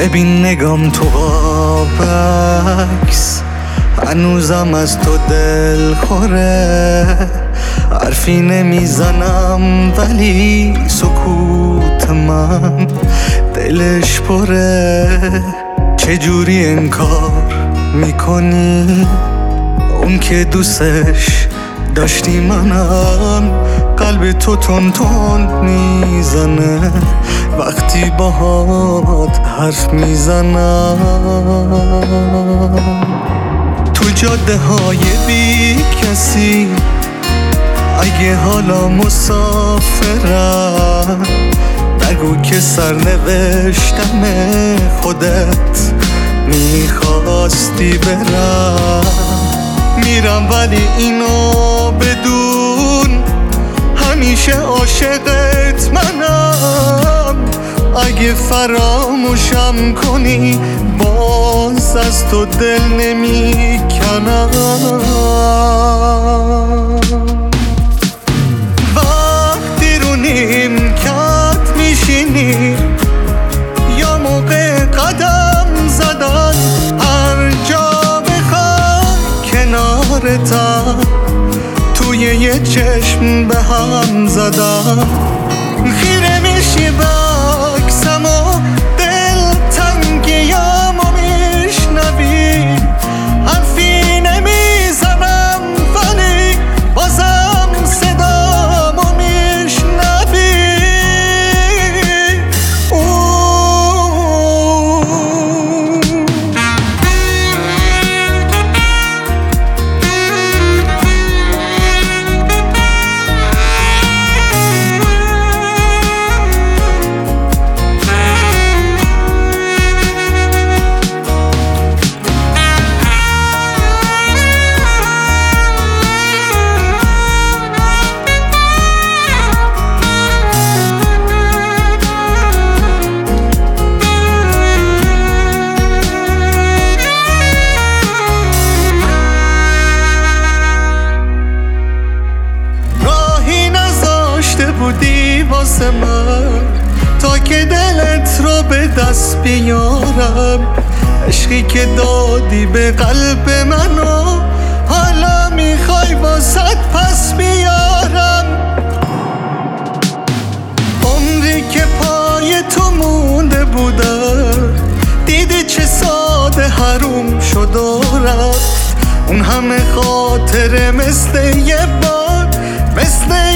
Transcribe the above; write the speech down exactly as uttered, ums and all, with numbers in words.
ببین نگام تو قابکس، هنوزم از تو دل خوره. حرفی نمیزنم ولی سکوت من دلش پره. چجوری انکار میکنی اون که دوستش داشتی منم؟ قلب تو تون تون میزنه وقتی باهات حرف میزنم. تو جاده های بی کسی اگه حالا مسافرم، نگو که سرنوشتم خودت میخواستی برم. میرم ولی اینو بدون همیشه عاشقت منم. اگه فراموشم کنی باز از تو دل نمیکنم. وقتی رو نیمکت میشینی یا موقع قدم زدن، هر جا بخوام کنارتم، توی یه چشم به هم زدم. خیره میشی به عکسم و دلتنگیامو میشنوی. حرفی نمیزنم ولی بازم صدامو میشنوی. بودی واسه من تا که دلت رو به دست بیارم. عشقی که دادی به قلب منو حالا میخوای واسط پس بیارم. عمری که پای تو مونده بودم، دیدی چه ساده حروم شد و رفت. اون همه خاطره مثل یه بار مثل